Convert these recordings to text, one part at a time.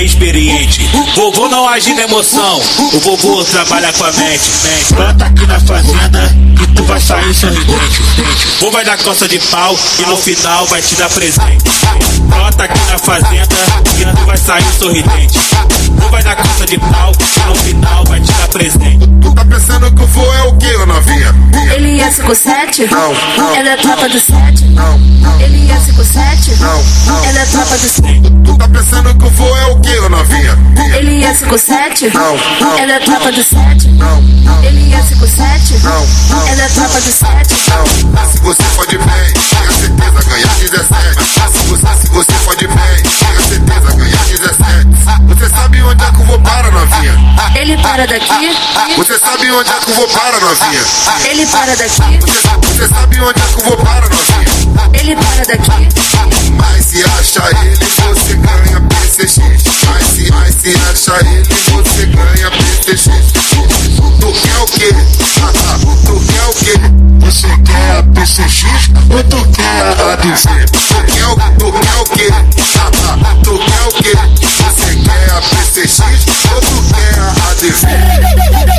experiente. Vovô não age na emoção, o vovô trabalha com a mente. Planta aqui na fazenda e tu vai sair sorridente. Vovô vai dar coça de pau e no final vai te dar presente. Planta aqui na fazenda e tu vai sair sorridente. Vovô vai dar coça de pau e no final vai te dar presente. Tu tá pensando que o vô é o que, ô novinha? Ele é 57? Não. Ela é tropa do 7? Não. Ele é 57? Não. Ela é tropa do 7? Tu tá pensando que o vô é o que, ô novinha? Ele é 57? Não. Ela é tropa do 7? Não. Ele é 57? Não. Ela é tropa do 7? Não. Se você pode bem, tenha certeza ganhar 17. Se você pode bem, tenha certeza ganhar 17. Você sabe onde é que o vô para, novinha? Ele para daqui? Você sabe onde é que o vô para, novinha? Ele para daqui? Você sabe onde é que o vô para, novinha? Ele para daqui? Mas se acha ele, você ganha PCX. Mas se acha ele, você ganha PCX. Tu quer o quê? Tu quer o quê? Você quer a PCX ou tu quer a ADV? Tu quer o quê? Tu quer o quê? Você quer a PCX ou tu quer a ADV?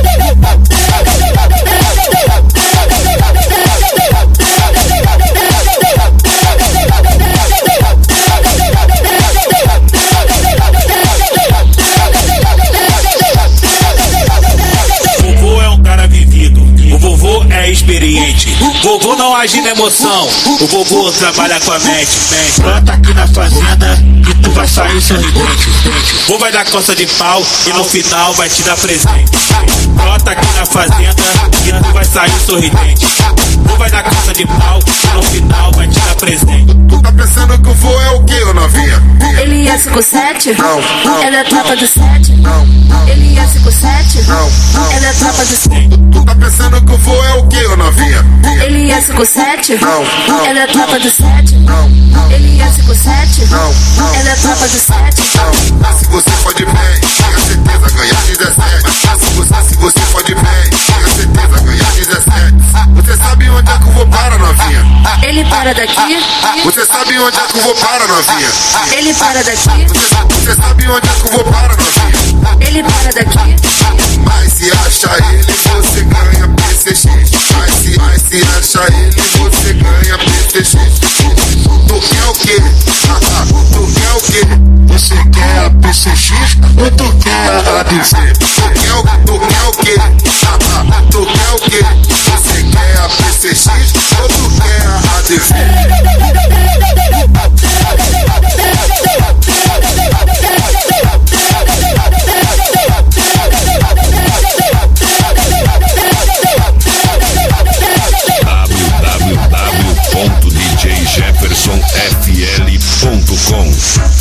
Experiente. Vovô não age na emoção, o vovô trabalha com a mente. Planta aqui na fazenda e tu vai sair sorridente. Vovô vai dar coça de pau e no final vai te dar presente. Planta aqui na fazenda e tu vai sair sorridente. Vovô vai dar coça de pau e no final vai te dar presente. Tu tá pensando que o vô é o que, ô novinha? Ele é 57? Não. Ela é tropa do 7? Não. Ele é 57? Não. Ela é tropa do 7? Tu tá pensando que o vô é o que, ô novinha? Ele é 57? Não. Ela é tropa do 7? Não. Ele é 57? Não. Ela é tropa do 7? Se você pode bem, tenha certeza ganhar 17. Se você pode bem, tenha certeza ganhar 17. Você sabe onde é que o vô para, novinha? Ele para daqui? Você sabe onde é que o vô para, novinha? Ele para daqui? Você sabe onde é que o vô para, novinha? Ele para daqui? Mas se acha ele, você ganha PCX. Mas se acha ele, você ganha PCX. Tu quer o quê? Tu quer o quê? Você quer a PCX ou tu quer a ADV? Tu quer o quê? Tu quer o quê? Você quer a PCX ou tu quer a ADV? www.djjeffersonfl.com.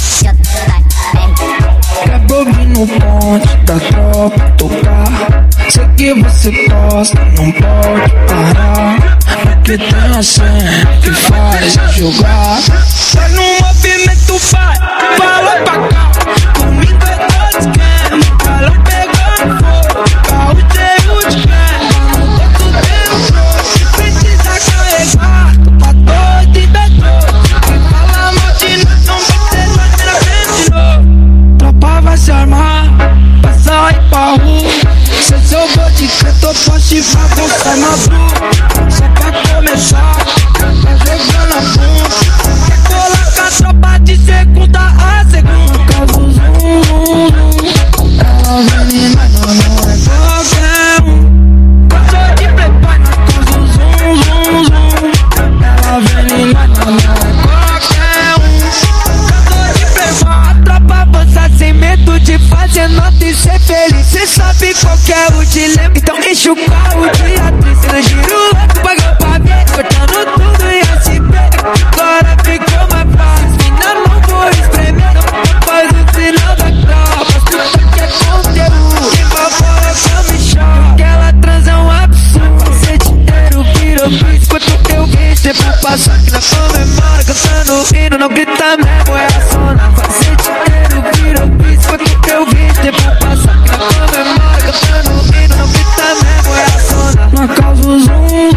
Quero ouvir no ponte da tropa tocar. Sei que você gosta, não pode parar. Porque tem a cena que faz jogar. Vai no movimento, vai, fala pra cá. Comigo é todo esquema, ela pegando fogo. Carro cheio de crema, no todo tempo. Precisa carregar, tô pra todo e beijou. Quem fala mal de nós não vai ter mais na frente de novo. Tropa vai se armar, vai sair pra rua. Se eu vou de canto, poste pra você na rua. Só pra começar, vai jogando a bunda. Quer colar com a tropa de segunda a segunda. Caso zum, ela vem mas não é qualquer um. Passou de preparo na caso zum. Ela vem mas não é qualquer um. Passou de preparo, a tropa avança sem medo de fazer nota e ser feliz. Cê sabe qual que é o dilema, então enche o carro de atriz. Cê gira o louco, pagou pra ver, cortando tudo e assim vê. Agora ficou mais fácil, ainda não vou espremer. Não faz o sinal da tropa, escuta que é conteúdo. Quem vai fora só me chama, aquela transa é um absurdo. Cê inteiro virou bis, quanto eu vi, tempo passou aqui na comemora. Cantando o hino, não grita mesmo, é a zona. Cê inteiro virou bis, quanto eu vi, tempo passou aqui na comemora. Cantando o hino, não grita mesmo, é a zona. Na causa zum.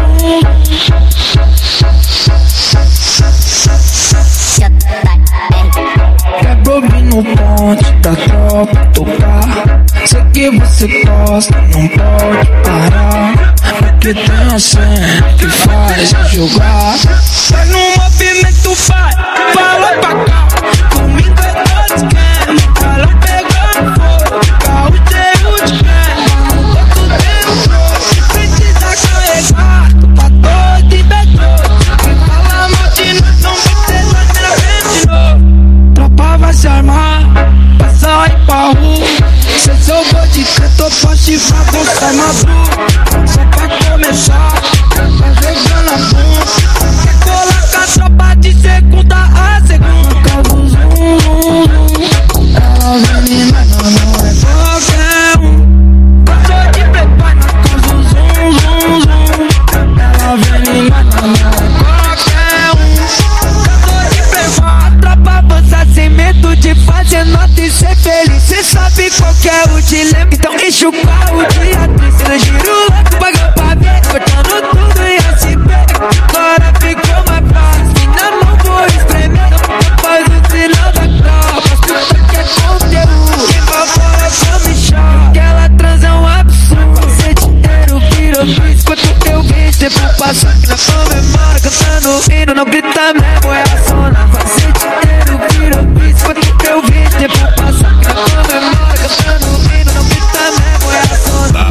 Quero ouvir no ponto ponte da tropa tocar. Sei que você gosta, não pode parar. Porque tem a cena que faz jogar. Vai no movimento, vai, fala pra cá. Comigo é todo esquema, calão pegando fogo. Carro cheio de crema, no outro dentro. Precisa carregar, tá todo e betou. Quem fala mal de nós não vai ter nós na frente de novo. Tropa vai se armar, pra sair pra rua. Cê jogou de canto, poste pra você maduro. Só pra começar, tá jogando a bunda. Quer colar com a tropa de segunda a segunda. Causa zum, zum, zum. Ela menina não é qualquer um. Passou de preparo na causa zum, zum, zum. Ela menina não é qualquer um. Passou de preparo, a tropa avança sem medo de fazer nota e ser feliz. Cê sabe qual que é o dilema, então enche o carro de atriz. No giro louco, paga pra ver, cortando tudo e assim pega. Agora ficou mais fácil, na mão vou espremer. Faz o sinal da tropa, escuta que é conteúdo. Quem vai fora come chá, que ela transa é um absurdo. Cê dinheiro virou bis, quanto eu vi, cê por passar aqui na comemora. Cantando hino, não grita mesmo, é a zona. Cê dinheiro virou bis, quanto eu vi, cê por passar aqui na comemora. Cantando hino, não grita mesmo, é a zona.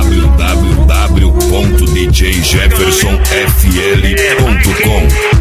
www.djjeffersonfl.com.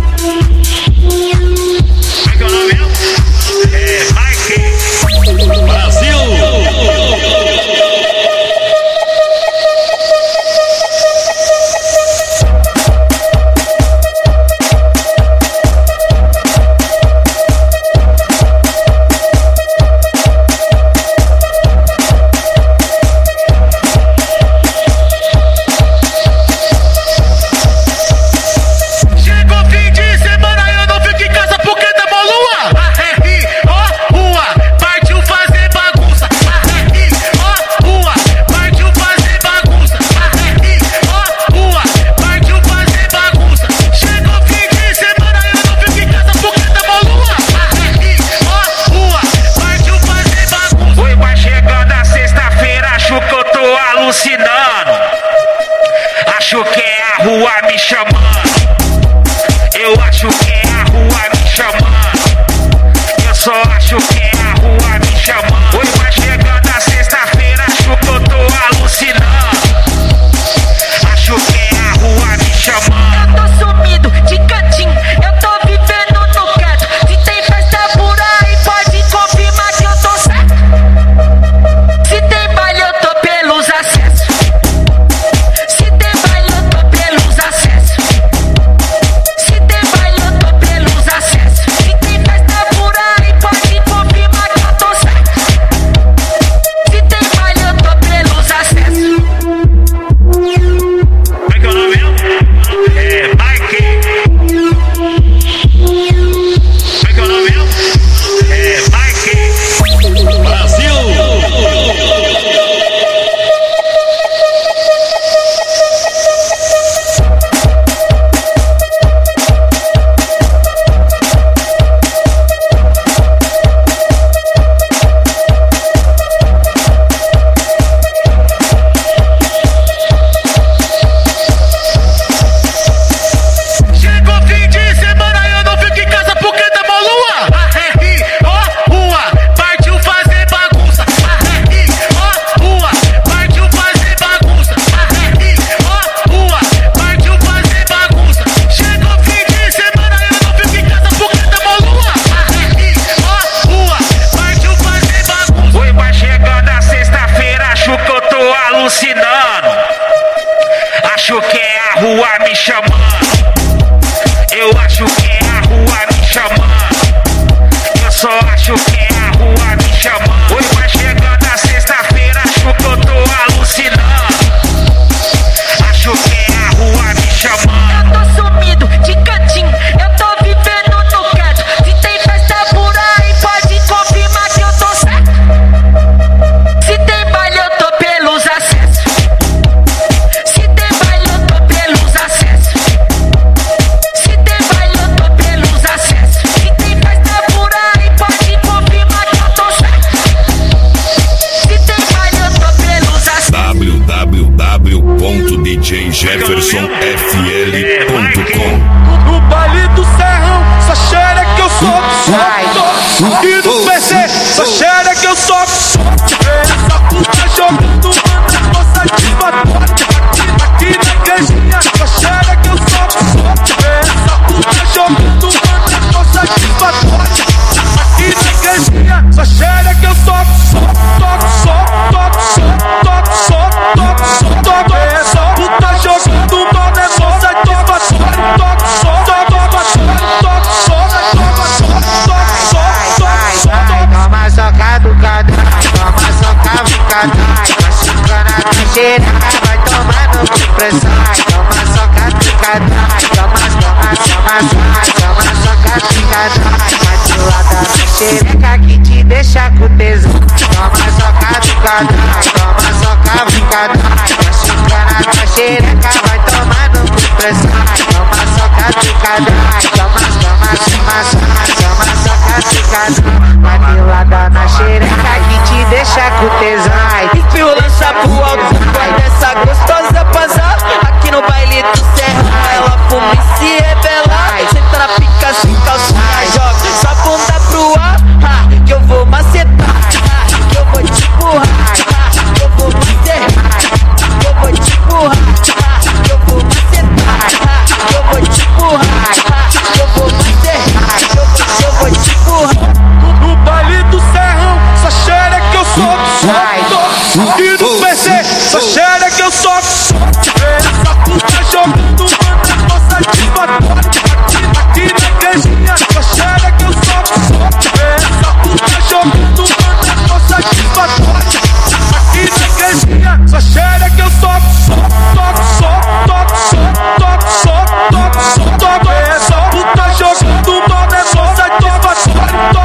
Acho que é a rua me chamando. Eu acho que é a rua me chamando. Eu só acho que é a rua me chamando. Hoje vai chegando a sexta-feira, acho que eu tô alucinando. Acho que é a rua me chamando. Eu tô sumido de cantinho, eu tô vivendo no canto. Se tem festa por aí, pode confirmar que eu tô certo. Se tem baile, eu tô pelos acessos. Se tem baile, eu tô pelos acessos. Se tem baile, eu tô pelos acessos. Se tem festa por aí, pode confirmar que eu tô certo. Se tem baile, eu tô pelos acessos. Como é que é o nome mesmo? É Mike. Como é que é o nome mesmo? É Mike. Brasil. Chegou fim de semana e eu não fico em casa porque tá mó lua. Arre, ó, rua, partiu fazer bagunça. Arre, ó, rua, partiu fazer bagunça. Arre, ó, rua, partiu fazer bagunça. Chegou fim de semana e eu não fico em casa porque tá mó lua. Arre, ó, rua, partiu fazer bagunça. Oi, vai chegando a sexta-feira, acho que eu tô alucinando. Acho que é a rua me chamando. Eu acho que é a rua me chamando. Eu só acho que é a rua me chamando. Hoje vai chegando a sexta-feira, acho que eu tô alucinando. Acho que é a rua me chamando. Eu tô sumido de cantinho, eu tô vivendo no canto. Se tem festa por aí, pode confirmar que eu tô certo. Se tem baile, eu tô pelos acessos. Se tem baile, eu tô pelos acessos. Se tem baile, eu tô pelos acessos. Se tem festa por aí, pode confirmar E no PC, só cheira que eu soco. Essa puta jogando, mano, tô satisfatório. Aqui na igrejinha, só cheira que eu soco. Essa puta jogando, mano, tô satisfatório. Aqui na igrejinha, só cheira que eu soco. Essa puta jogando, mano, é só satisfatório. Toma soca do cadrão, toma soca do cadrão. Machucando a caixereca, vai tomando com pressão. Toma soca do cadrão, toma soca do cadrão. Matilada na xereca que te deixa com tesão. Toma soca do cadrão, toma soca do cadrão. Machucando a caixereca, vai tomando com pressão. Toma soca do cadrão, toma soca do cadrão. Matilada na xereca que te deixa com tesão. Espio lança pro alto, guarda essa gostosa passar. Aqui no baile do Serra, ela fuma e se revela. Senta na pica sem calcinha, joga sua bunda pro ar. Que eu vou macetar, que eu vou te empurrar, que eu vou macetar, que eu vou te empurrar, que eu vou macetar, que eu vou te empurrar, que eu vou macetar, que eu vou te empurrar. No baile do Serrão, só cheira que eu soco. E no PC, só cheira que eu soco. Essa puta jogando, mano, tô satisfatório. Aqui na igrejinha, só cheira que eu soco. Essa puta jogando, mano, tô satisfatório. Aqui na igrejinha, só cheira que eu soco. Essa puta jogando, mano, é só satisfatório.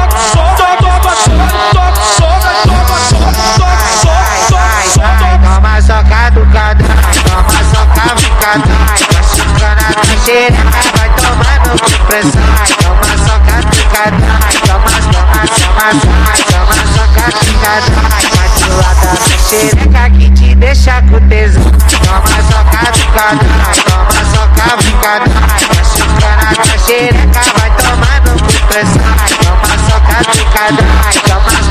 Toma soca do cadrão, toma soca do cadrão. Machucando a caixereca, vai tomando com pressão. Toma soca do cadrão, toma soca do cadrão. Matilada na xereca que te deixa com tesão. Toma soca do cadrão, toma soca do cadrão. Machucando a caixereca, vai tomando com pressão. Toma soca do cadrão, toma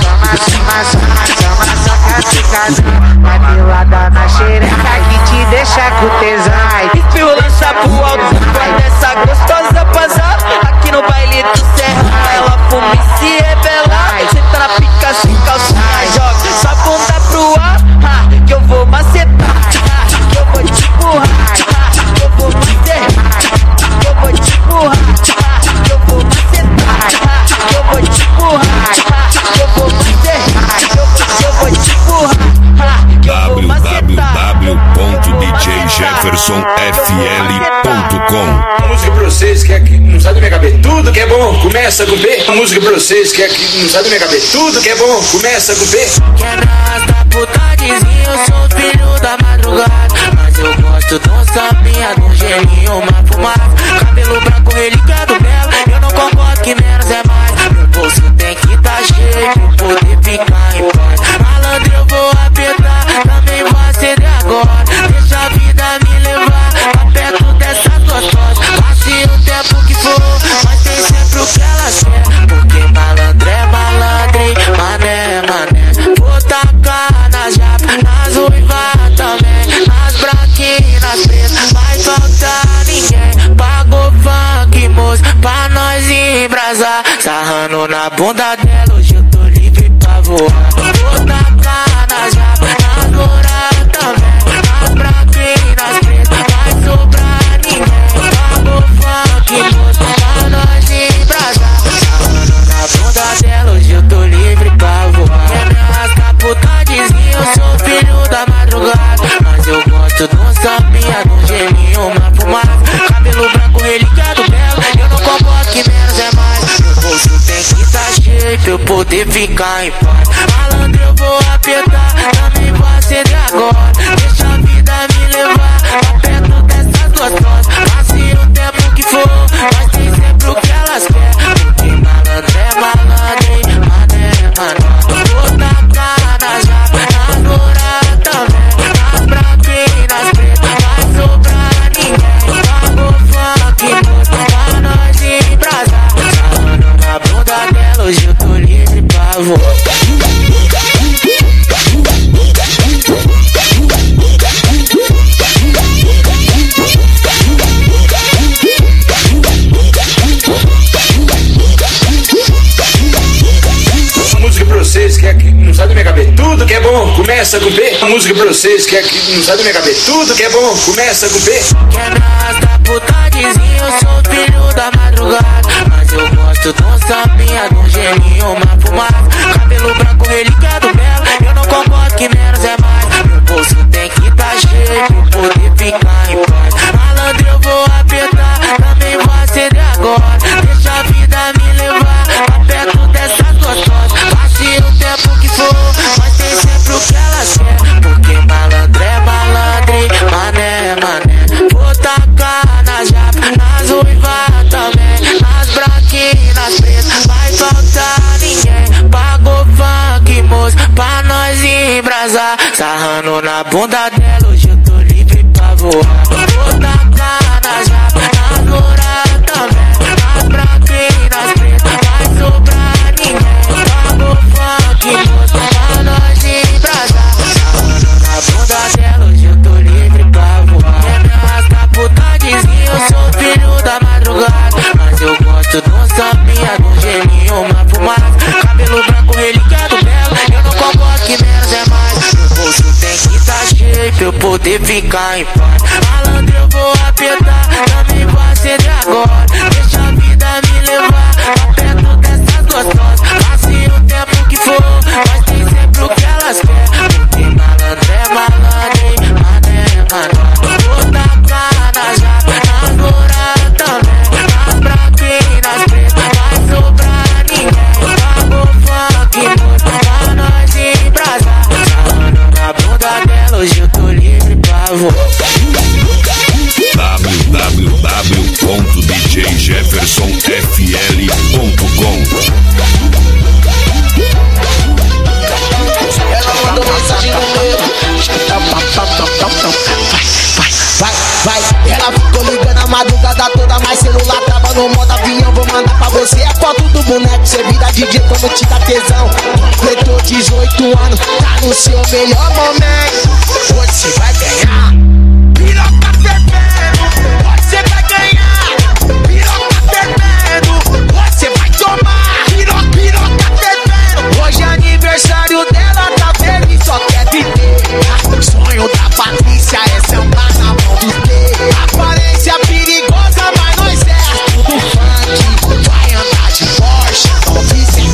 soca do cadrão. Matilada na xereca que te deixa com tesão. Espio lança pro alto, guarda essa gostosa passar. Aqui no baile do Serra, ela fuma e se revela. Senta na pica sem calcinha, joga sua bunda pro ar. Que eu vou macetar, que eu vou te empurrar, que eu vou macetar, que eu vou te empurrar, que eu vou macetar, que eu vou te empurrar, que eu vou macetar, que eu vou te empurrar, que eu vou macetar. www.djjeffersonfl.com. Música pra vocês que aqui não sai da minha cabeça. Tudo que é bom começa com B. Música pra vocês que aqui não sai da minha cabeça. Tudo que é bom começa com B. Quebra putadezinho, eu sou filho da madrugada. Mas eu gosto de um sambinha, de um gelinho, uma fumada. Cabelo branco, religado belo. Eu não concordo que menos é mais. Meu bolso tem que tá cheio pra poder ficar em paz. Malandro, eu vou apertar, também vou acender agora. Deixa a vida me levar pra perto dessas gostosas. Passe o tempo que for, mas tem sempre o que elas querem. Porque malandro é malandro, hein? Mané é mané. Vou tacar nas japas, nas ruivas também, nas branquinhas, nas pretas. Vai faltar ninguém. Pagou funk, moço, pra nós embrasar. Sarrando na bunda dela, hoje eu tô livre pra voar. Vou tacar nas japas, nas douradas também, nas branquinhas, nas pretas. Vai sobrar ninguém. Pagou funk, moço, pra nós embrasar. Sarrando na bunda dela, hoje eu tô livre pra voar. Quer me arrastar putadezinho, eu sou filho da madrugada. Mas eu gosto de um sambinha, de um gelinho, uma fumada. Cabelo branco, religado belo. Eu não concordo que menos é mais. Meu bolso tem que tá cheio pra eu poder ficar em paz. Malandro, eu vou apertar, também vou acender agora. Deixa a vida me levar pra perto dessas gostosas. Passe o tempo que for, mas tem sempre o que elas querem. Porque malandro é malandro, hein? Mané é mané. Vou tacar nas japas, nas douradas também, nas branquinhas, nas pretas. Vai sobrar ninguém. Pagou funk, moço, pra nós embrasar. Sarrando na bunda vocês que aqui não sai da minha cabeça. Tudo que é bom começa com P. A música pra vocês que aqui não sai da minha cabeça. Tudo que é bom começa com P. Quebra putadezinho, eu sou filho da madrugada. Mas eu gosto de um sambinha, de um gelinho, uma fumada. Cabelo branco, relíquia do belo. Eu não concordo que menos é mais. Meu bolso tem que tá cheio pra poder ficar em paz. Malandro, eu vou apertar, também vou acender agora. Deixa a vida me levar pra perto dessas gostosas. Passe o tempo que for, mas tem sempre o que elas querem. Porque malandro é malandro, mané é mané. Vou tacar nas japas, nas uivas também, nas branquinhas, nas pretas. Vai faltar ninguém, pagou funk, moço, pra nós embrasar. Sarrando na bunda dela, hoje eu tô livre pra voar. Vou tacar nas japas, nas douradas também, nas branquinhas, nas pretas. Vai sobrar ninguém, pagou funk, moço, pra nós embrasar. Sarrando na bunda dela, hoje eu tô livre pra voar. Quer me arrastar putadezinho, eu sou filho da madrugada. Mas eu gosto de um sambinha, de um gelinho, uma fumada. Cabelo branco, relíquia do belo. Eu não concordo que menos é mais. Meu bolso tem que tá cheio pra eu poder ficar em paz. Malandro, eu vou apertar, também vou acender agora. Deixa a vida me levar pra perto dessas gostosas. Passe o tempo que for, mas tem sempre o que elas querem. Porque malandro é malandro, mané é mané. Vou tacar nas japas, nas douradas também, nas branquinhas, nas pretas. Vai sobrar ninguém, pagou funk, moço, pra nós embrasar. Sarrando na bunda dela, hoje eu tô livre pra voar. www.djjeffersonfl.com. Ela mandou mensagem no meu. Vai. Ela ficou ligando a madrugada toda, mas celular tava no modo avião. Vou mandar pra você a foto do boneco. Cê vira DJ quando te dá tesão. Completou 18 anos, tá no seu melhor momento. Hoje cê vai ganhar piroca fervendo. Hoje cê vai ganhar piroca fervendo. Hoje cê vai tomar piroca fervendo. Hoje é aniversário dela, tá feliz, só quer viver. O sonho da Patrícia é sambar na mão dos dedos. Aparência perigosa, mas nós é tudo funk. Vai andar de Porsche, não vi sem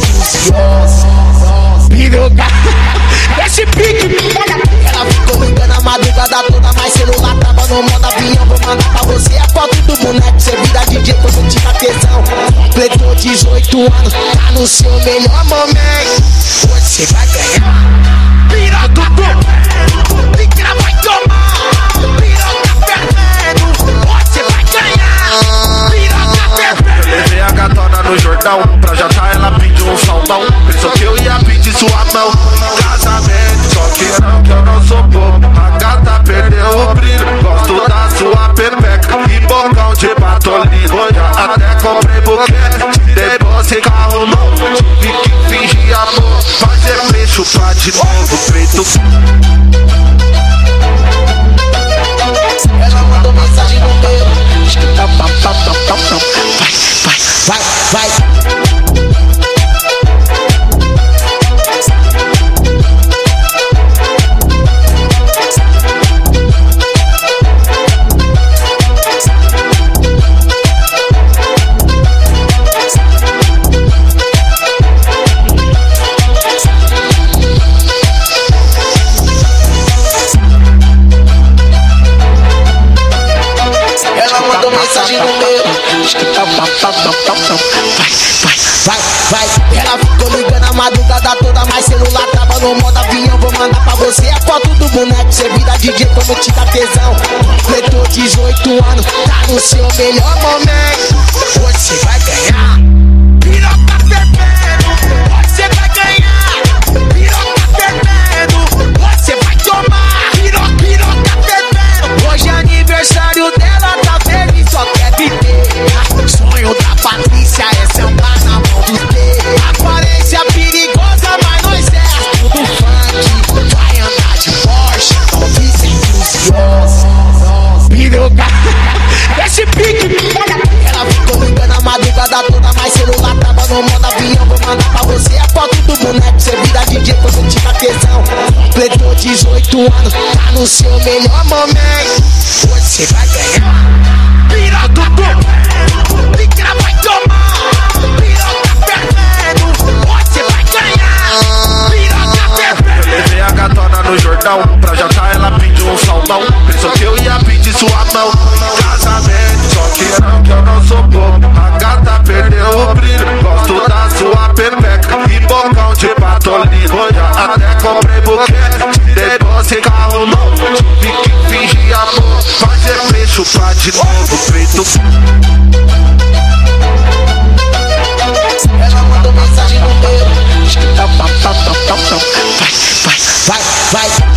piroca. Esse pique. Ela ficou ligando a madrugada toda, mas celular tava no modo avião. Vou mandar pra você a foto do boneco. Cê vira DJ quando te dá tesão. Completou 18 anos, tá no seu melhor momento. Hoje cê vai ganhar piroca fervendo. Pica vai tomar piroca fervendo. Hoje cê vai ganhar piroca fervendo. Eu levei a gatona no Jordão, pra jantar ela pediu um salmão. Pensou que eu ia pedir sua mão casamento, só que eu não sou bobo. A gata perdeu o brilho, gosto da sua permeca e bocão de batolino. Já até comprei buquê, tirei bolsa e carro novo. Tive que fingir amor, fazer preço pra de novo preto. Ela mandou mensagem no meu. Vai. Ela mandou mensagem no meu. Vai. Ela ficou ligando a madrugada toda, mas celular tava no modo avião. Vou mandar pra você a foto do boneco. Cê vira DJ quando te dá tesão. Completou 18 anos, tá no seu melhor momento. Hoje cê vai ganhar piroca fervendo. Hoje cê vai ganhar piroca fervendo. Hoje cê vai tomar piroca fervendo. Hoje é aniversário dela, tá feliz, só quer viver. O sonho da Patrícia é sambar na mão dos dedos. Aparência perigosa, mas nós é tudo funk. Vai andar de Porsche, não vi sem piroca. Esse pique. Ela ficou ligando a madrugada toda, mas celular tava no modo avião. Vou suando, tá no seu melhor momento. Você vai ganhar. Piroca fervendo, pica vai tomar. Piroca fervendo, você vai ganhar. Piroca fervendo. Levei a gatona no Jordão, pra jantar ela pediu um salmão. Pensou que eu ia pedir sua mão em casamento, só que não, que eu não sou bobo. A gata perdeu o brilho, gosto da sua pepeca e bocão de patolino. Até comprei buquê, tirei doce, carro novo. Tive que fingir amor, fazer preço pra de novo, feito. Ela mandou mensagem no meu, escuta o pau, pau, pau, pau, pau. Vai, vai, vai.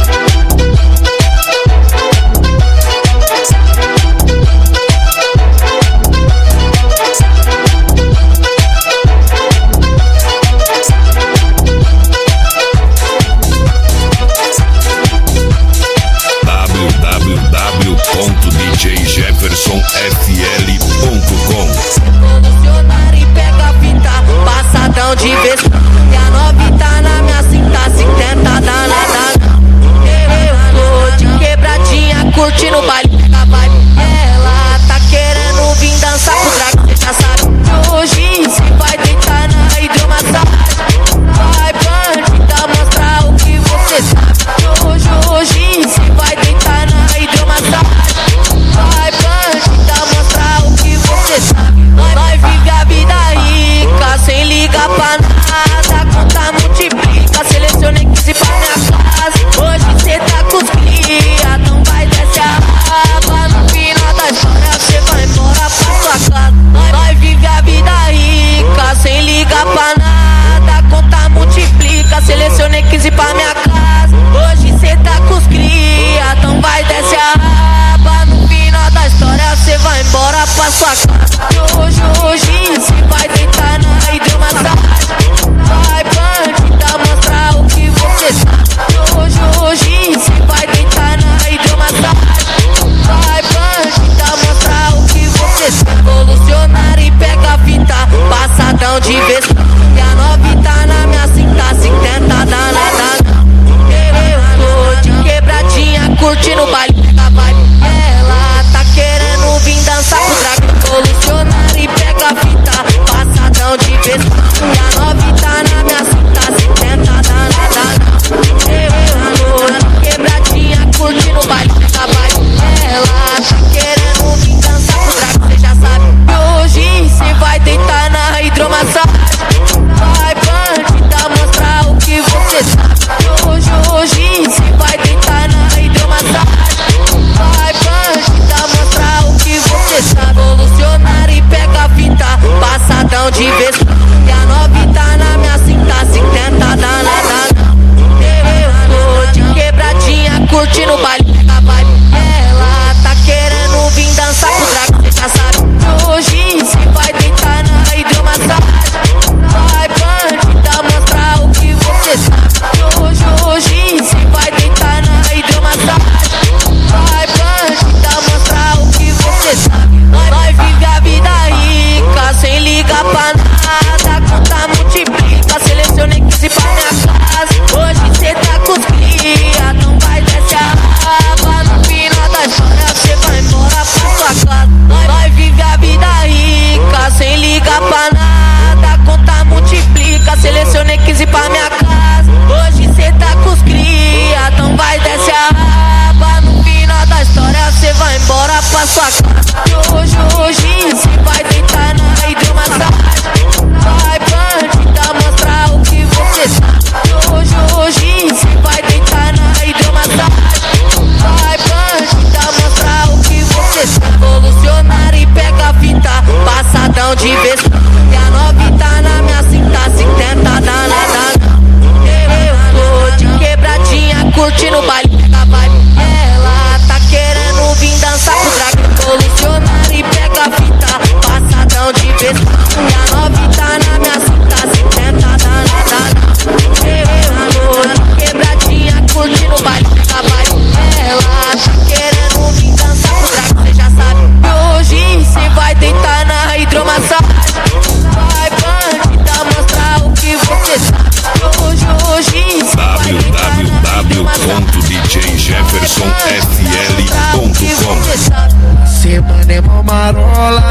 www.djjeffersonfl.com. Revolucionário e pega a fita, passadão de vez. E a nove tá na minha cinta, se tenta danada. Eu tô de quebradinha, curtindo o baile, pega a vibe. Ela tá querendo vir dançar pro dragão, cê já sabe. Hoje se vai deitar na hidromassagem. Vai bandida, mostrar o que você sabe. Hoje se vai deitar na hidromassagem. Vai bandida, mostrar o que você sabe. Nós vive a vida rica, sem ligar pra nada. Conta multiplica, selecionei 15 pra minha casa. Hoje cê tá com os cria, não vai descer a raba. No final da história cê vai embora pra sua casa. Nós vive a vida rica, sem ligar pra nada. Conta multiplica, selecionei 15 pra minha casa. Hoje cê tá com os cria, não vai descer a raba. No final da história cê vai embora pra sua casa. Hoje se vai deitar na hidromassagem.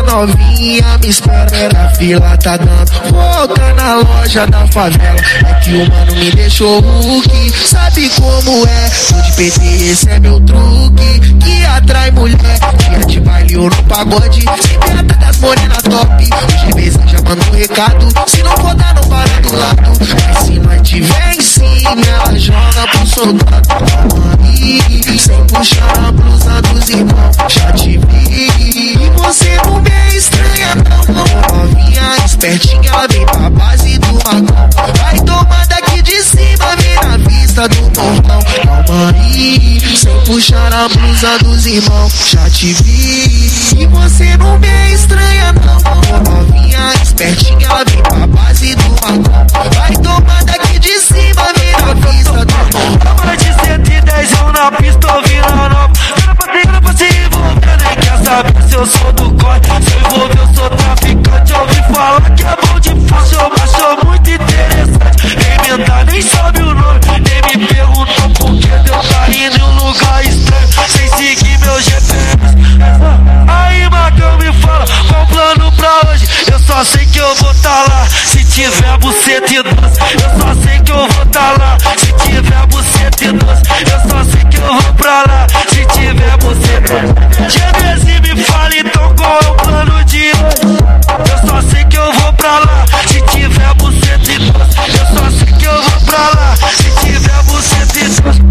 novinha me espera, a fila tá dando volta na loja da favela. É que o mano me deixou Hulk, sabe como é? Tô de PT, esse é meu truque, que atrai mulher. Dia de baile ou no pagode, se trata das morenas top. O GBzão já mandou um recado, se não for dar não para do lado. Mas se nós tiver em cima, ela joga pro soldado. Aí, sem puxar a blusa dos irmãos, já te vi. E você não me estranha não, novinha espertinha, ela vem pra base do magão. Vai tomar daqui de cima, vem na vista do portão. Calma aí, sem puxar a blusa dos irmãos, já te vi. E você não me estranha não, novinha espertinha, ela vem pra base do magão. Vai tomar daqui de cima, vem na vista do portão. Câmara de 110 eu na pista ouvindo a nova. Era pra se envolver, nem quer saber se eu sou do corte. Se eu envolver eu sou traficante. Ouvi falar que é bom de faixa, eu achou muito interessante. Nem mentar, nem sabe o nome, nem me perguntou por que Deus tá indo em um lugar estranho, sem seguir meu GPS. Aí Magão me fala, qual o plano pra hoje? Eu só sei que eu vou tá lá, se tiver buceta e doce. Eu só sei que eu vou tá lá, se tiver buceta e doce. Eu só sei que eu vou pra lá, se tiver buceta. GBZ me fala então qual é o plano de hoje? Eu só sei que eu vou pra lá, se tiver buceta e doce. Eu só sei que eu vou pra lá, se tiver buceta e doce.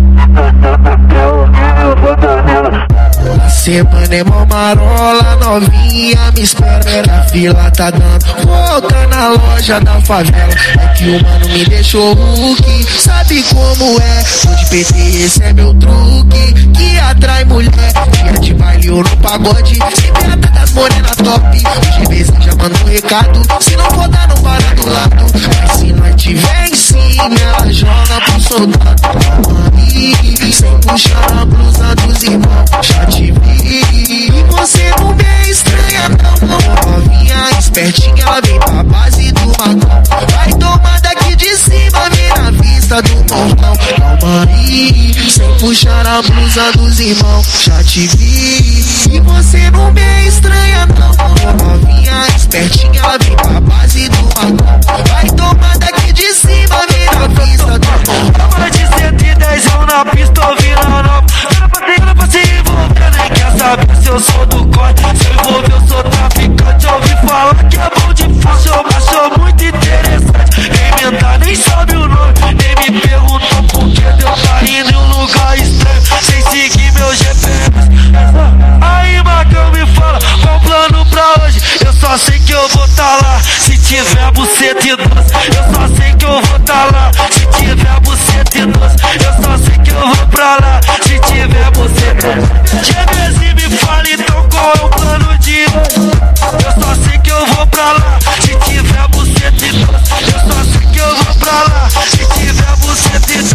A semana é mó marola, novinha me espera, a fila tá dando volta na loja da favela. É que o mano me deixou Hulk, sabe como é? Tô de PT, esse é meu truque, que atrai mulher. Dia de baile ou no pagode, se trata das morenas top. O GBzão já mandou um recado, se não for dar não para do lado. Mas se nós tiver em cima, ela joga pro soldado. Aí, sem puxar a blusa dos irmãos, já te vi. E você não me estranha não, novinha espertinha, ela vem pra base do magão. Vai tomar daqui de cima, vem na vista do portão. Calma aí, sem puxar a blusa dos irmãos, já te vi. E você não me estranha não, novinha espertinha, ela vem pra base do magão. Vai tomar daqui de cima, vem na vista do portão. Câmara de 110 eu na pista ouvindo a nova. Era pra se envolver, nem quer saber se eu sou do corte. Se eu envolver eu sou traficante. Ouvi falar que é bom de faixa, eu achou muito interessante. Nem mentar, nem sabe o nome, nem me perguntou por que Deus tá indo em um lugar estranho, sem seguir meu GPS. Aí Magão me fala, qual o plano pra hoje? Eu só sei que eu vou tá lá, se tiver buceta e doce. Eu só sei que eu vou tá lá, se tiver buceta e doce. Eu só sei que eu vou pra lá, se tiver buceta. GBZ me fala então qual é o plano de hoje? Eu só sei que eu vou pra lá, se tiver buceta e doce. Eu só sei que eu vou pra lá, se tiver buceta e doce.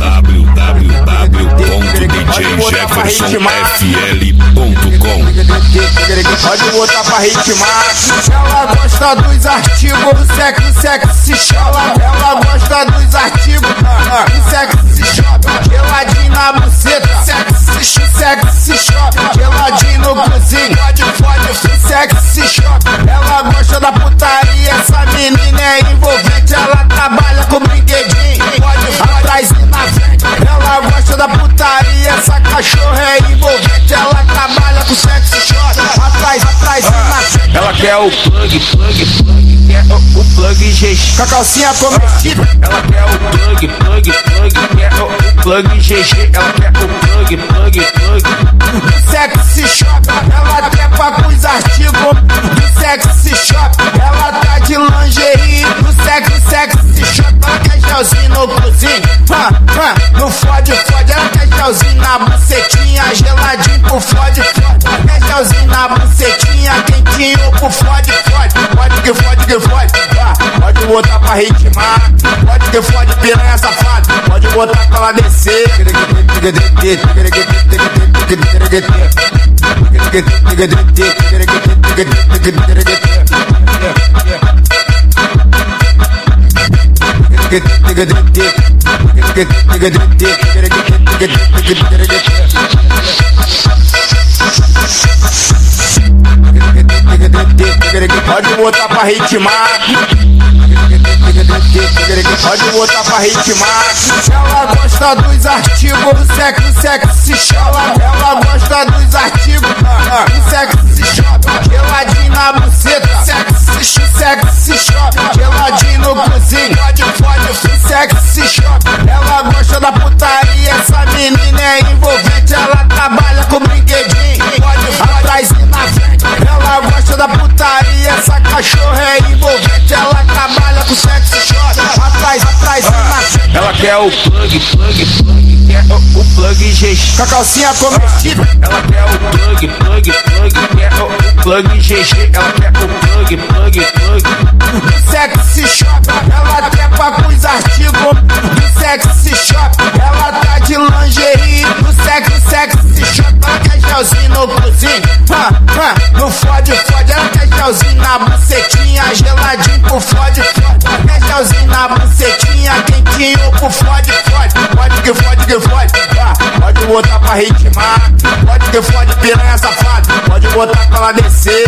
www.djjeffersonfl.com. Pode botar pra ritmar. Ela gosta dos artigos do sexy chola. Ela gosta dos artigos do sexy shop. Geladinho na buceta, sexy shop. Geladinho no cozinho, fode, sexy shop. Ela gosta da putaria, essa menina é envolvente. Ela trabalha com brinquedinho, pode atrás e na frente. Ela gosta da putaria, essa cachorra é envolvente. Ela trabalha com sexy shop, atrás e na frente. Ela quer o plug, quer o plug GG. Com a calcinha comestível. Ela quer o plug, quer o plug GG. Ela quer o plug. Do sexy shop, ela trepa com os artigos do sexy shop. Ela tá de lingerie do sexy shop. Ela quer gelzinho no cozinho, no fode, ela quer gelzinho na bucetinha, geladinho pro fode. Ela quer gelzinho na bucetinha, quentinho pro fode. Pode que fode, pode botar pra ritmar. Pode que fode, piranha safado. Pode botar pra ela descer. Pode botar pra ritmar. Pode botar pra ritmar. Ela gosta dos artigos do sexy shop. Ela gosta dos artigos do sexy shop. Geladinho na buceta, sexy shop. Geladinho no cozinho, pode, sexy shop. Ela gosta da putaria, essa menina é envolvente. Ela trabalha com brinquedinho, pode, atrás e na frente. Ela gosta da putaria, essa cachorra é envolvente. Ela trabalha com sexy shop, atrás e na frente. Ela quer o plug, quer o plug GG. Com a calcinha comestível. Ela quer o plug, quer o plug GG. Ela quer o plug. Do sexy shop, ela trepa com os artigos do sexy shop. Ela tá de lingerie do sexy shop. Ela quer gelzinho no cozinho, no fode. Ela quer gelzinho na bucetinha, geladinho pro fode. Ela quer gelzinho na bucetinha, quentinho pro fode. Pode que fode. Pode botar pra ritmar. Pode que fode, piranha safada. Pode botar pra ela descer.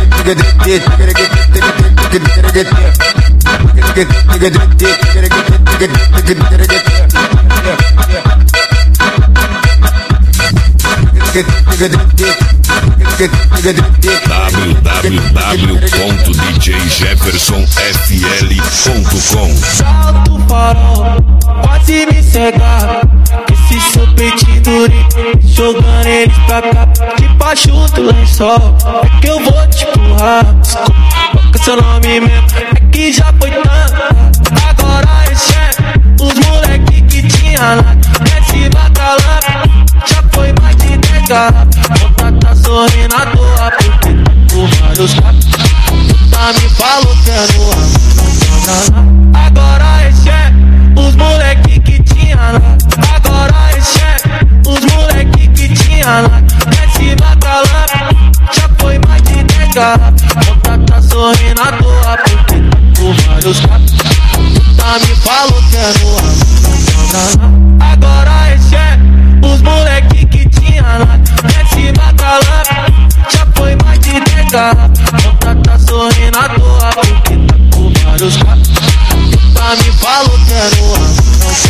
www.djjeffersonfl.com. Salta o farol, pode me cegar. Esse seu peitinho durinho, jogando eles pra cá. Tipo ajuda o lençol, é que eu vou te empurrar. Desculpa, qual que é seu nome mesmo? É que já foi tanto. Agora é chefe, os moleque que tinha lá. Esse bacalhau, já foi mais de 10 garrafas. Conta tá sorrindo à toa, porque por vários capos. Tá me falou que é no ar. Agora é chefe, os moleque que tinha lá. Agora é chefe, os moleque que tinha lá. Esse bacalhau, já foi mais de 10 garrafas. Conta tá sorrindo à toa, porque por vários capos. Tá me falou que é no ar. Agora é chefe, os moleque que tinha lá. Esse bacalhau, já foi mais de 10 garrafas. Conta tá sorrindo à toa, porque tá por vários capos. Tá me falou que é no ar.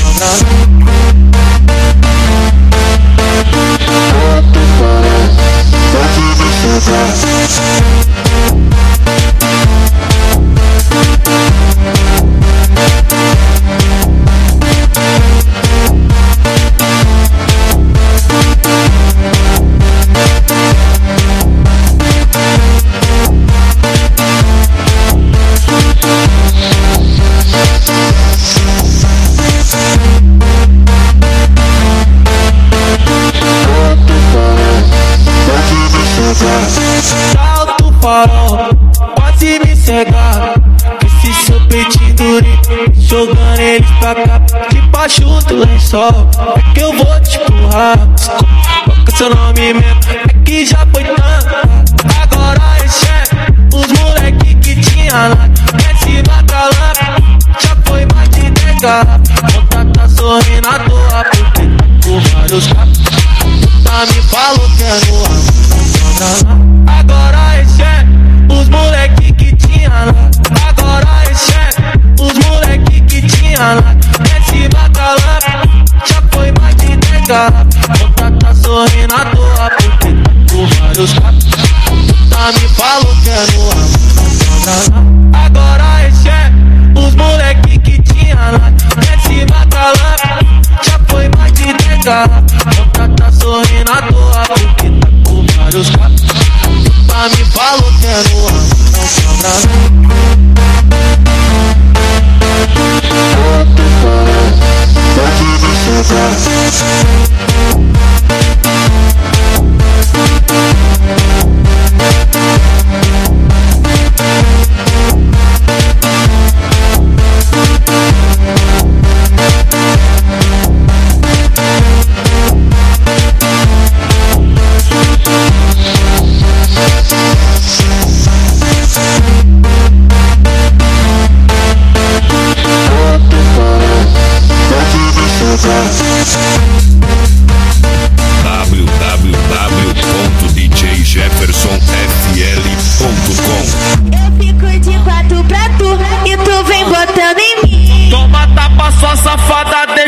Salta o farol, pode me cegar. Esse seu peitinho durinho, jogando eles pra cá. Tipo ajuda o lençol, é que eu vou te empurrar. Desculpa, qual que é seu nome mesmo? É que já foi tanto. Agora é chefe, os moleque que tinha lá. Esse bacalhau, já foi mais de 10 garrafas. Conta tá sorrindo à toa, porque por vários capos. Tá me falou que é no ar. Agora é chefe, os moleque que tinha lá. Agora é chefe, os moleque que tinha lá. Esse bacalhau, já foi mais de 10 garrafas. Conta tá sorrindo à toa, porque por vários capos. Tá me falou que é no ar. Agora é chefe, os moleque que tinha lá. Esse bacalhau, já foi mais de 10 garrafas. Conta tá sorrindo à toa, porque tá por vários capos. Tá me falou que é no ar.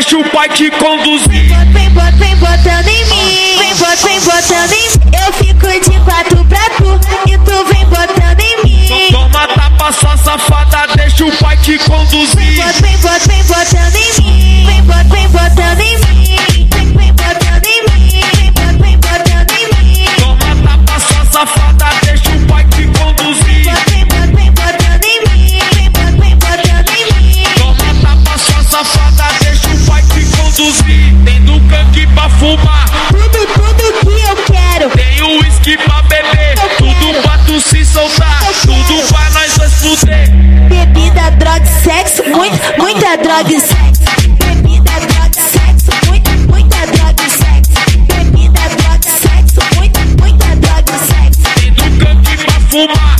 deixa o pai te conduzir. Vem botando em mim, vem botando em mim. Eu fico de 4 pra tu e tu vem botando em mim. Toma tapa, sua safada, deixa o pai te conduzir. Vem botando em mim, vem botando em mim. Vem botando em mim, vem botando em mim. Toma tapa, sua safada, deixa o pai te conduzir. Vem botando em mim, vem botando em mim. Toma tapa, sua safada, deixa o pai te conduzir. Tem do canque pra fumar, tudo que eu quero. Tem o uísque pra beber, tudo pra tu se soltar, tudo pra nós dois fuder. Bebida, droga e sexo, muita droga e sexo. Bebida, droga e sexo, muita droga e sexo. Bebida, droga e sexo, muita droga e sexo. Tem do canque pra fumar,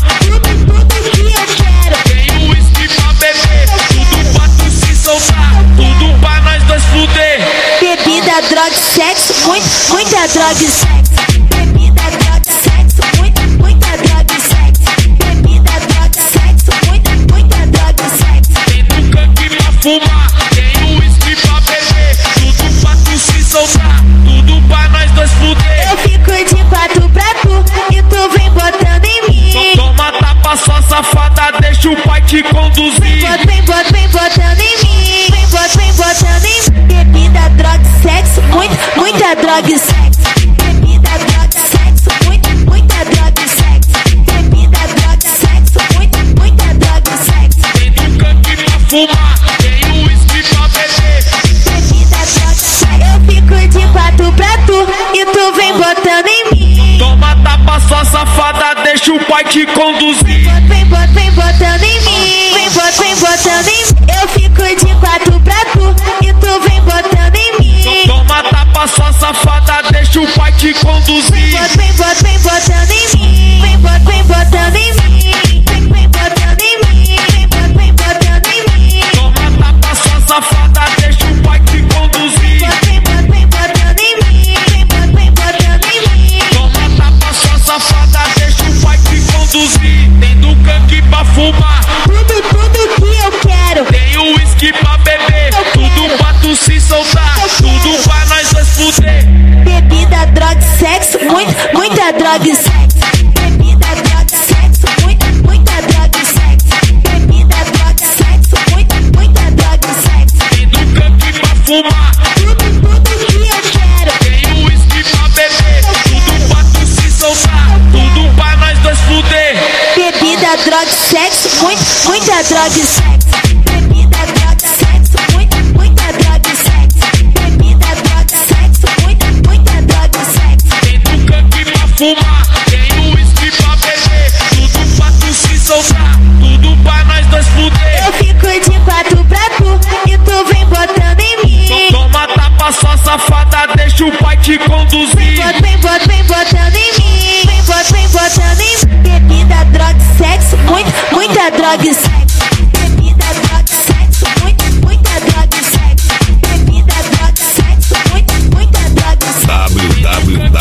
tudo que eu quero. Tem o uísque pra beber, tudo pra tu se soltar, tudo pra nós dois fuder. Bebida, droga e sexo, muita droga e sexo. Bebida, droga e sexo, muita droga e sexo. Bebida, droga e sexo, muita droga e sexo. Tem do canque pra fumar, tem o uísque pra beber, tudo pra tu se soltar, tudo pra nós dois fuder. Eu fico de 4 pra tu e tu vem botando em mim. Toma tapa, sua safada, deixa o pai te conduzir. Vem botando em mim, vem botando em mim. Bebida, droga e sexo, muita droga e sexo. Bebida, droga e sexo, muita droga e sexo. Bebida, droga e sexo, muita droga e sexo. Tem do canque pra fumar, tem o uísque pra beber. Bebida, droga e sexo. Eu fico de 4 pra tu e tu vem botando em mim. Toma tapa, sua safada, deixa o pai te conduzir. Vem botando em mim, vem botando em mim. Eu fico de 4 pra tu e tu vem botando em mim. Toma tapa, sua safada, deixa o pai te conduzir. Vem botando em mim, vem botando em mim. Vem botando em mim, vem botando em mim. Toma tapa, sua safada, deixa o pai te conduzir. Vem botando em mim, vem botando em mim. Toma tapa, sua safada, deixa o pai te conduzir. Tem do canque pra fumar, tudo que eu quero. Tem o uísque pra beber, tudo pra tu se soltar, tudo pra nós dois fuder. Bebida, droga e sexo, muita droga e sexo. Bebida, droga e sexo, muita droga e sexo. Bebida, droga e sexo, muita droga e sexo. Tem do canque pra fumar, tudo que eu quero. Tem o uísque pra beber, tudo pra tu se soltar, tudo pra nós dois fuder. Bebida, droga e sexo, muita droga e sexo. Bebida, droga e sexo, muita droga e sexo. Bebida, droga e sexo, muita droga e sexo. Tem do canque pra fumar, tem o uísque pra beber, tudo pra tu se soltar, tudo pra nós dois fuder. Eu fico de 4 pra tu e tu vem botando em mim. Toma tapa, sua safada, deixa o pai te conduzir. Vem botando em mim, vem botando em mim. Bebida, droga e sexo, muita droga e sexo. Bebida, droga e sexo, muita droga e sexo. Bebida, droga e sexo, muita droga e sexo.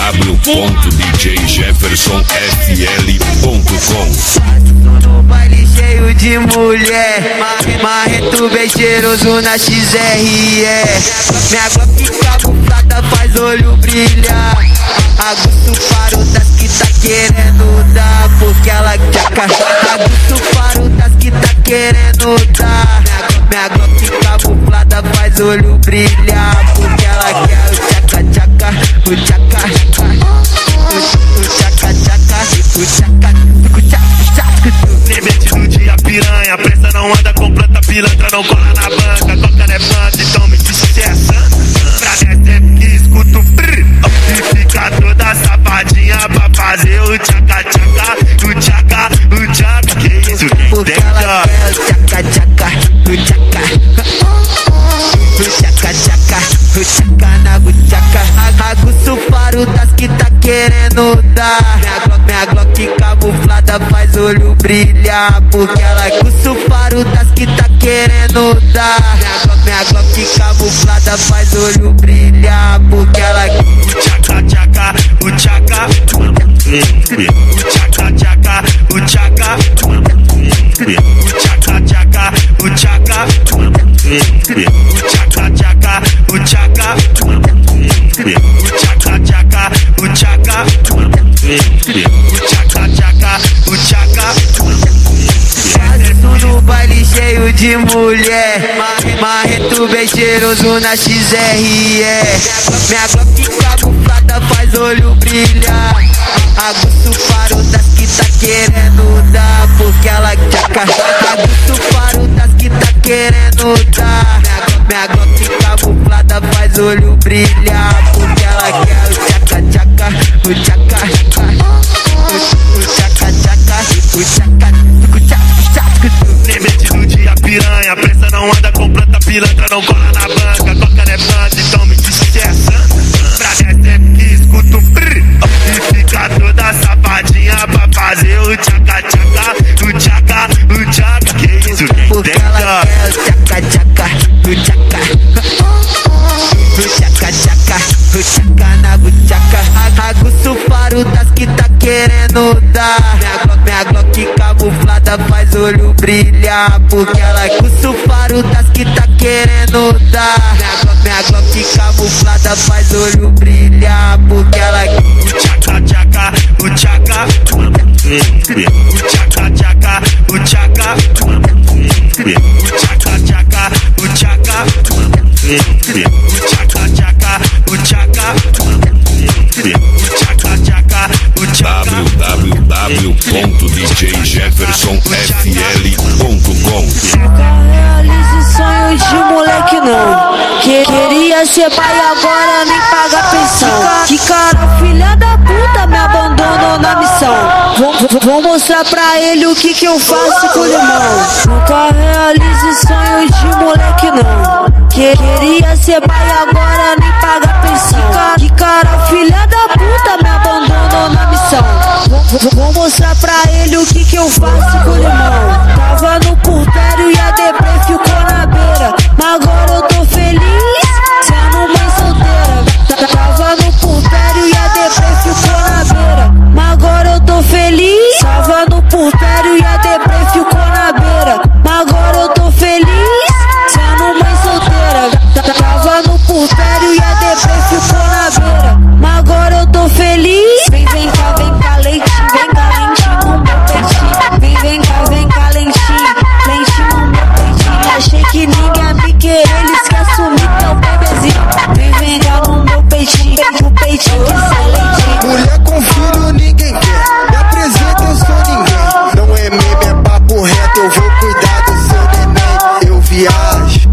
www.djjeffersonfl.com. No baile cheio de mulher, marrento bem cheiroso na XRE. Minha Glock camuflada faz olho brilhar. Agusto faro das que tá querendo dar, porque ela tchaca. Agusto faro das que tá querendo dar. Minha Glock camuflada faz olho brilhar, porque ela quer o tchaca tchaca, o tchaca, o tchaca tchaca, o tchaca, o tchaca. Metido de piranha, pressa não anda com planta, pilantra não cola na banca. Coca não é planta, então me diz se é santa. Pra descer que escuto free, e fica toda safadinha pra fazer o tchaca tchaca, o tchaca, o tchaca. Que isso, porque ela quer o tchaca tchaca, o tchaca, o tchaca tchaca, o tchaca na buchaca. Agusto faro das que tá querendo dar. Minha Glock camuflada faz olho brilhar, porque ela agusta o faro das que tá querendo dar. Minha Glock camuflada faz olho brilhar, porque ela o tchaca tchaca, o tchaca, o tchaca tchaca, o tchaca, o tchaca tchaca, o tchaca, o tchaca tchaca, O tchaca tchaca, o tchaca. O tchaca tchaca, o tchaca. Passo no baile cheio de mulher, marrento bem cheiroso na XRE. Minha Glock camuflada faz olho brilhar. Aguço o faro das que tá querendo dar, porque ela tchaca. Aguço o faro das que tá querendo dar. Minha Glock camuflada faz olho brilhar, porque ela quer o tchaca tchaca, o tchaca tchaca. O tchaca tchaca, o tchaca tchaca. Lembrete do dia piranha, prensa não anda com planta, pilantra não cola na banca. Coca não é planta, então me desestressa. Pra descer que escuta o brrr, e fica toda safadinha pra fazer o tchaca tchaca, o tchaca, o tchaca. Que isso, quem porque ela quer o tchaca tchaca, o tchaca. O tchaca tchaca, o tchaca na buchaca. Aguço o faro das que tá querendo dar. Minha Glock camuflada faz olho brilhar, porque ela aguça o faro das que tá querendo dar. Minha Glock camuflada faz olho brilhar, porque ela o tchaca tchaca, o tchaca. O tchaca tchaca, o tchaca. O tchaca tchaca, o tchaca. O tchaca tchaca, o tchaca. O tchaca tchaca, o tchaca. www.djjeffersonfl.com. Nunca realize sonho de moleque não. Queria ser pai agora nem paga pensão. Que cara filha da puta me abandonou na missão. Vou mostrar pra ele o que eu faço com o limão. Nunca realize sonho de moleque não. Queria ser pai agora nem paga pensão. Que cara filha da puta me abandonou na missão. Vou mostrar pra ele o que eu faço com o limão. Tava no putério e a deprê ficou na beira, mas agora eu tô feliz sendo mãe solteira. Tava no putério e a deprê ficou na beira, mas agora eu tô feliz. Tava no putério e a deprê ficou na beira, mas agora eu tô feliz sendo mãe solteira. Tava no putério e a deprê ficou na beira, mas agora eu tô feliz. Vem cá leitinho, vem cá lentinho no meu peitinho. Vem cá lentinho, lentinho no meu peitinho. Achei que ninguém ia me querer, eles querem assumir teu bebezinho. Vem cá no meu peitinho, no peitinho que sai lentinho. Mulher com filho ninguém quer, me apresenta, eu sou ninguém. Não é meme, é papo reto, eu vou cuidar do seu neném. Eu viajo.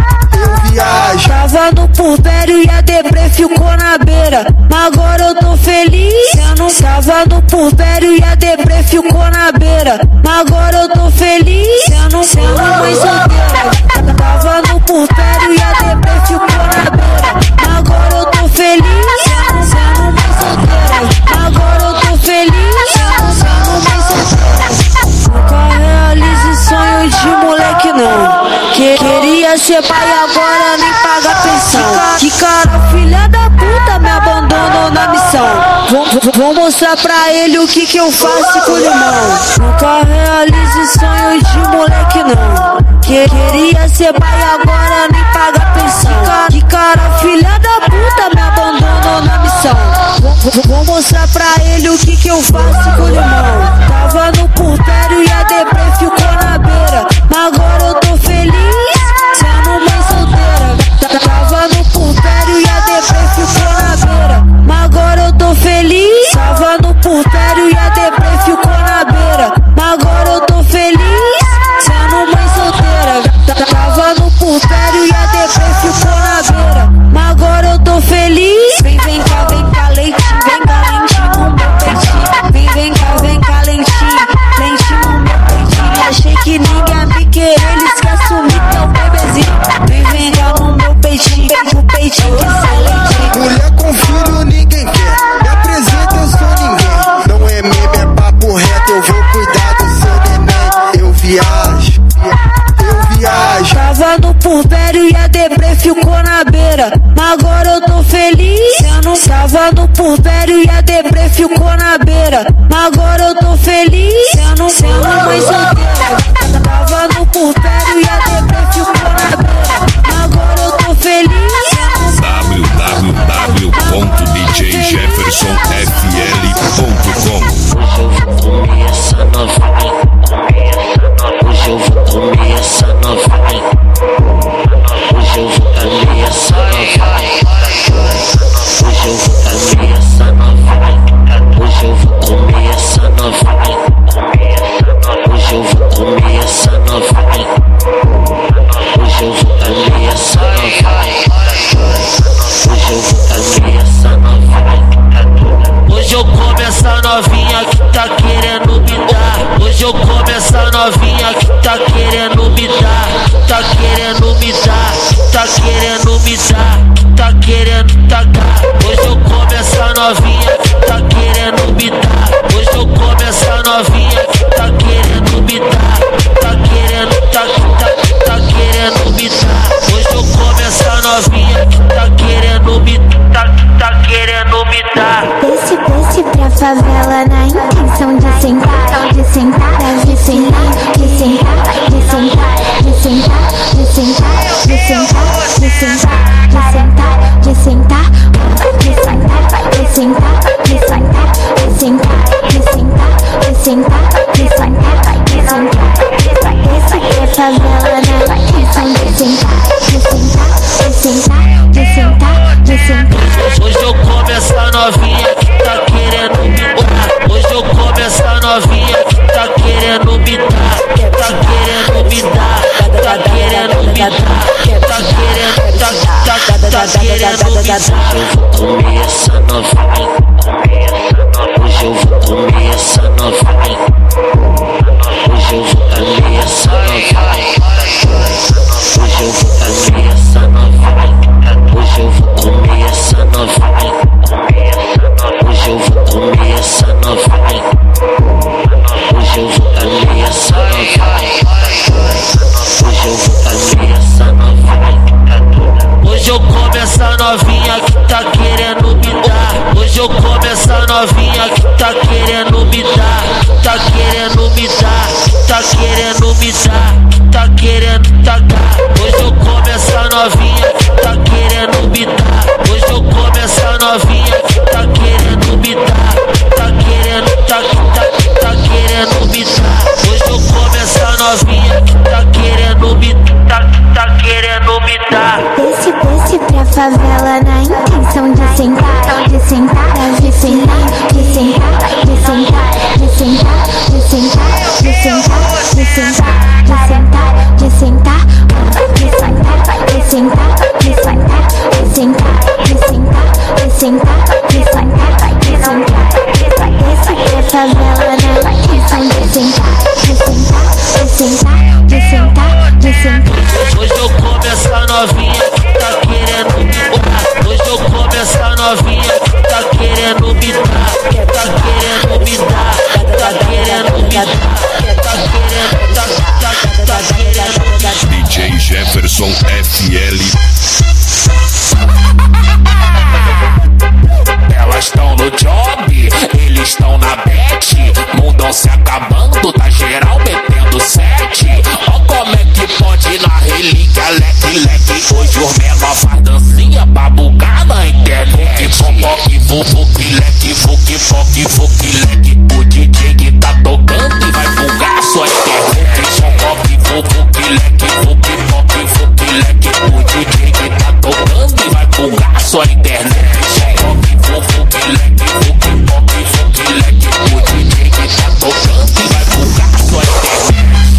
Tava no putério e a deprê ficou na beira, mas agora eu tô feliz. Tava no putério e a deprê ficou na beira, mas agora eu tô feliz sendo mãe solteira. Tava no putério e a deprê ficou na beira, mas agora eu tô feliz sendo mãe solteira. Mas agora eu tô feliz sendo mãe solteira. Nunca realize sonho de moleque não. Queria ser pai agora nem paga pensão. Que cara filha da puta me abandonou na missão. Vou mostrar pra ele o que eu faço com o limão. Nunca realize sonho de moleque não. Queria ser pai agora nem paga pensão. Que cara filha da puta me abandonou na missão. Vou mostrar pra ele o que eu faço com o limão. Tava no putério e a deprê ficou na beira, mas agora eu tô feliz sendo mãe solteira. Tava no putério e a deprê ficou na beira, mas agora eu tô feliz. Tava no putério e a deprê ficou na beira, mas agora eu tô feliz sendo mãe solteira. Tava no putério e a deprê ficou na beira, mas agora eu tô feliz. Vem cá leitinho, vem cá lentinho no meu peitinho. Vem cá lentinho, lentinho no meu peitinho. Achei que ninguém ia me querer, eles querem assumir teu bebezinho. Vem cá no meu peitinho, no peitinho que sai lentinho. Mulher com filho ninguém quer, me apresenta, eu sou ninguém. Não é meme, é papo reto, eu vou cuidar do seu neném. Eu viajo. Tava no putério e a deprê ficou na beira, mas agora eu tô feliz. Tava no putério e a deprê ficou na beira, mas agora eu tô feliz sendo mãe solteira. Tava no putério e a deprê ficou na beira, mas agora eu tô feliz. novinha que tá querendo me dar. Hoje eu como essa novinha que tá querendo me dar. Tá querendo me dar, tá querendo me dar, tá querendo tacar. Hoje eu como essa novinha que tá querendo me dar. Hoje eu como essa novinha que tá querendo me dar. Tá querendo, tá querendo me dar. Hoje eu como essa novinha que tá querendo me dar. Tá querendo me dar. Desce pra favela na intenção de sentar, de sentar, de sentar, de sentar, de sentar, de sentar, de sentar, de sentar, de sentar, de sentar, de sentar, de sentar, de sentar, de sentar, de sentar, de sentar, de sentar, de sentar, de sentar. Desce pra favela na intenção de sentar, de sentar, de sentar, de sentar, de sentar. Hoje eu como essa novinha que tá querendo me dar. Hoje eu como essa novinha que tá querendo me dar. Tá querendo me dar, tá querendo me dar, tá querendo, tá querendo me dar. Hoje eu vou comer essa novinha. Hoje eu vou comer essa novinha. Hoje eu vou comer essa novinha. Hoje eu vou comer essa novinha. Hoje eu vou comer essa novinha. Hoje eu vou comer essa novinha. Hoje eu vou comer essa novinha. Hoje eu como essa novinha que tá querendo me dar. Hoje eu como essa novinha que tá querendo me dar. Tá querendo me dar, tá querendo me dar, tá querendo tacar. Hoje eu como essa novinha que tá querendo me dar. Hoje eu como essa novinha que tá querendo me dar. Tá querendo, tá querendo me dar. Hoje eu como essa novinha que tá querendo me dar. Tá querendo me dar. Desce pra favela na intenção de sentar, de sentar, de sentar, de sentar, de sentar, de sentar, de sentar, de sentar, de sentar, de sentar, de sentar, de sentar, de sentar, de sentar, de sentar, de sentar, de sentar, de sentar, de sentar. Desce pra favela na intenção de sentar, de sentar, de sentar, de sentar, de sentar. Hoje eu como essa novinha que tá querendo me dar. Hoje eu como essa novinha que tá querendo me dar. Tá querendo me dar, tá querendo me dar, tá querendo, tá querendo me dar. DJ Jefferson FL. Elas estão no job, eles estão na bet. Mundão se acabando, tá geral metendo 7. Ó como é que pode na relíquia, leque, leque. Hoje os menor faz dancinha pra bugar na internet. Foque, foque, leque, foque, foque, foque, leque. O DJ que tá tocando e vai bugar sua internet. Foque, foque, leque, foque, foque, foque, leque. O DJ que tá tocando e vai bugar sua internet. Foque, leque, foque, foque, foque, leque. O DJ que tá tocando e vai bugar sua internet.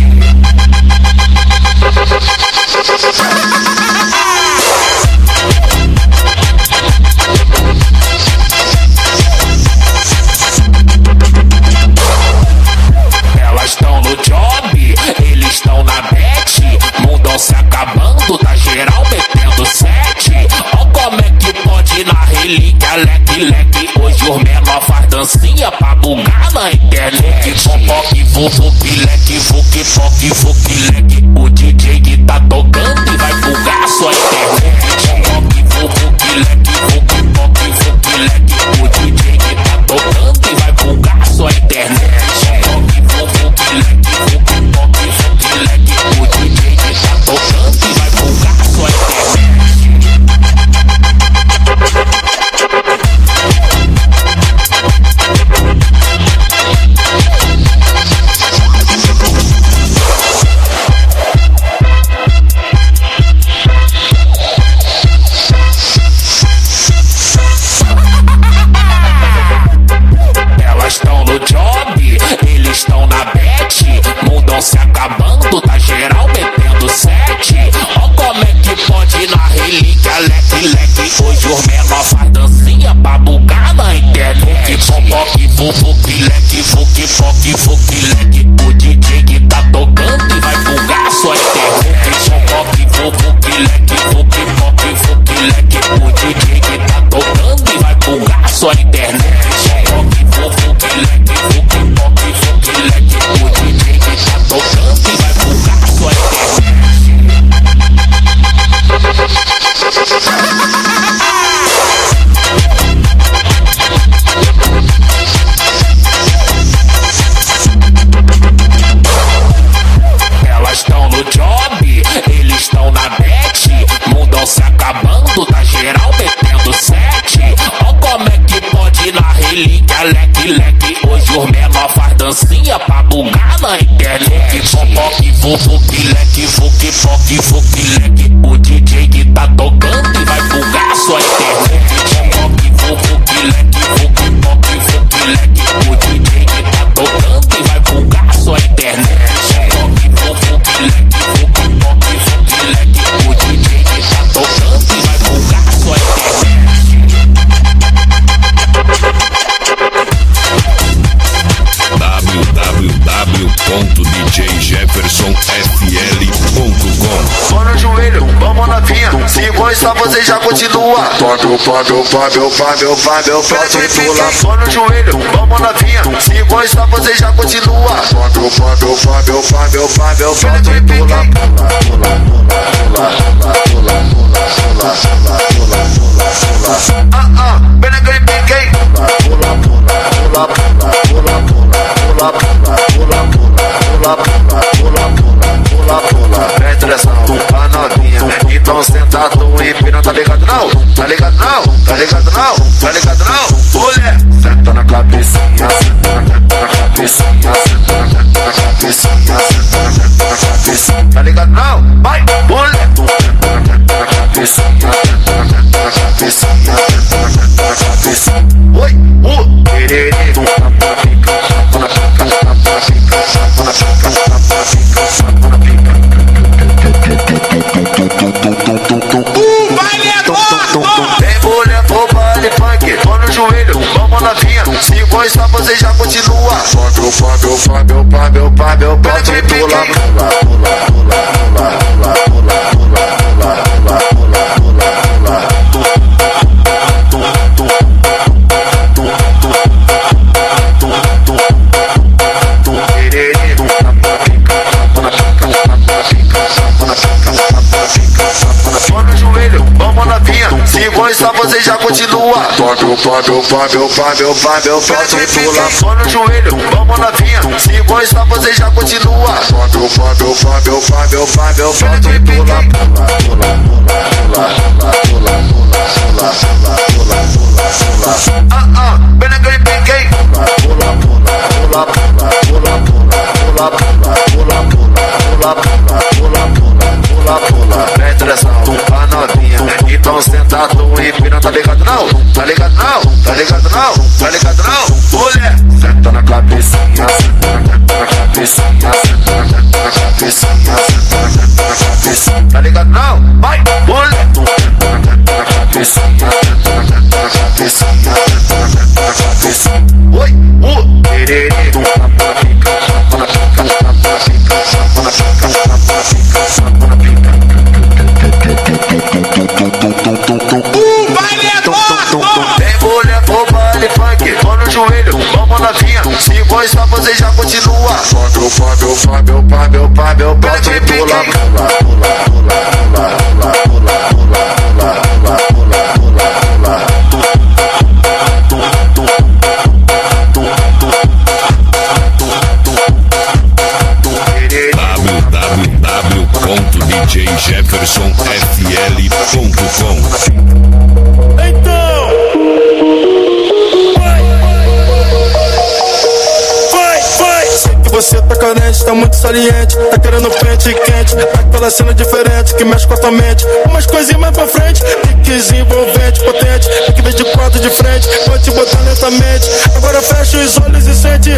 Elas estão no job, eles estão na bet. Mundão se acabando, tá geral metendo 7. Ó como é que pode na relíquia, leque, leque. Hoje os menor faz dancinha pra bugar na internet. Foque, foque, leque, foque, foque, foque, leque. O DJ que tá tocando e vai bugar sua internet. Foque, foque, leque, foque, foque, foque, leque. O DJ que tá tocando e vai bugar sua internet. Foque, foque, leque, foque, foque, foque, leque. O DJ que tá tocando e vai bugar sua internet. Se acabando, tá geral metendo 7. Ó como é que pode na relíquia, leque, leque. Hoje os menor faz dancinha pra bugar na internet. Foque, foque, sua internet. Fuque, leque, fuque, leque. O DJ que tá tocando e vai bugar sua internet. Elas estão no job, eles estão na bet. Mundão se acabando, tá geral metendo 7. Ó como é que pode na relíquia, leque, leque. Hoje os menor faz dancinha pra bugar na internet. Foque, fuque, leque, fuque, leque. O DJ que tá tocando e vai bugar sua internet. Fuque, leque, fuque, leque. O DJ que tá tocando e vai bugar sua internet. Fuque, leque, fuque, leque. O DJ que tá tocando e vai bugar sua internet. www.djjeffersonfl.com. Só no joelho, vamos novinha. Se gostar, você já continua. Só no joelho, vamos novinha. Se gostar, você já continua. Presta atenção, a novinha. Então sentado e pira, tá ligado não? Tá ligado não? Tá ligado não? Tá ligado não? Mulher, senta na cabecinha, senta na cabecinha, senta na cabecinha, senta na cabecinha. Tá ligado não? Vai, mulher, senta na cabecinha, senta na cabecinha, senta na cabecinha. Oi, tererê, vem mulher pro baile funk, tô no joelho, vamos novinha. Se gostar, você já continua. Só no joelho, vamos novinha. Se gostar, você já continua. Só no joelho, vamos novinha. Se gostar, você já continua. Presta atenção, a novinha. Então sentado e pira, tá ligado não? Tá ligado não? Tá ligado não? Tá ligado não? Mulher, senta na cabecinha, senta na cabecinha, senta na cabecinha, senta na cabecinha. Tá ligado não? Vai, mulher, senta na cabecinha, senta na cabecinha, senta na cabecinha. Oi, tererê, vem mulher pro baile funk, tô no joelho, vamos novinha. Se gostar, você já continua. www.djjeffersonfl.com. Então, vai. Sei que você tá carente, tá muito saliente. Tá querendo frente quente, aquela cena diferente que mexe com a tua mente. Umas coisinhas mais pra frente, piques envolvente, potente. Tem que ver de quatro de frente, vou te botar lentamente. Agora fecha os olhos e sente.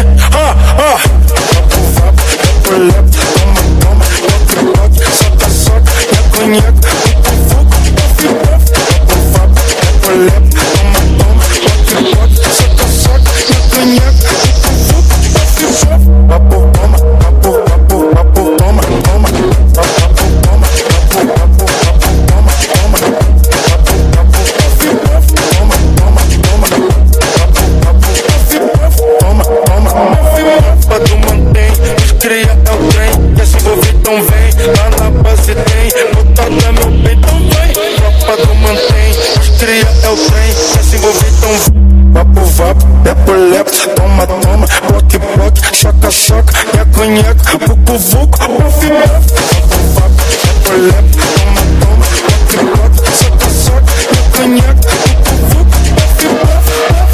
cria é o trem, quer se envolver então vapo, vapo, lepo, lepo, toma, toma, bloque, bloque, choca, choca, nheco, nheco, vucu, vucu, puff, puff. Vapo, vapo, lepo, lepo, toma, toma, bloque, bloque, choca, choca, nheco, nheco, vucu, vucu, puff, puff.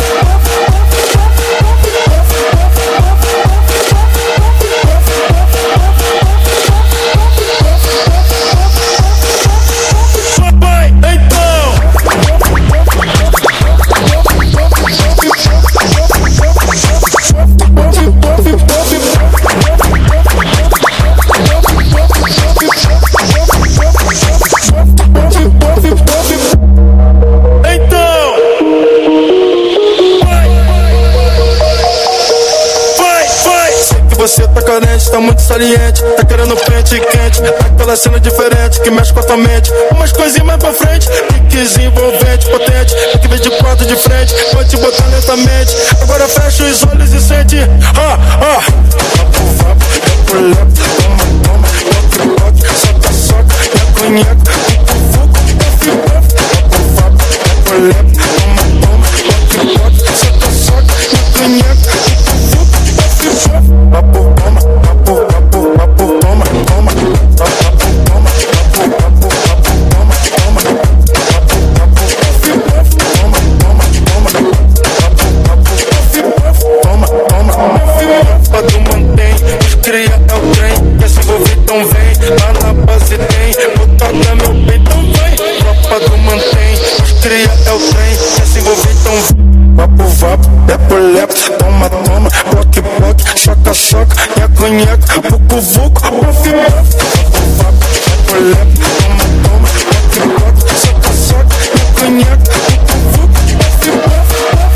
Você tá carente, tá muito saliente, tá querendo frente quente, tá aquela cena diferente que mexe com a tua mente. Umas coisinhas mais pra frente, piquezinho envolvente, potente, que vem de quatro de frente, pode te botar lentamente. Agora fecha os olhos e sente, vapo, vapo, lepo, lepo, toma, toma, bloque, bloque, soca, soca, nheco, nheco, vucu, vucu, puff, puff. Vapo, vapo, lepo, lepo, toma, toma, bloque, bloque, soca, soca, nheco, nheco, vucu, vucu, puff, puff. Vapo, toma, vapo, vapo, vapo, toma, toma, vapo, toma, vapo, vapo, vapo, toma, toma, vapo, vapo, puff, puff, toma, toma, toma, vapo, vapo, puff, puff, toma, toma, puff, puff. Pra tu mantém, os cria é o trem, quer se envolver então vem, lá na base tem, botada meu bem, então vem. Tropa do mantém, os cria é o trem, quer se envolver então vem. Vapo, vapo, lepo, lepo, toma, toma, bloque, bloque, choca, choca, nheco, nheco, vucu, vucu, puff, puff. Vapo, vapo, lepo, lepo, toma, toma, bloque, bloque, choca, choca, nheco, nheco, vucu, vucu, puff, puff.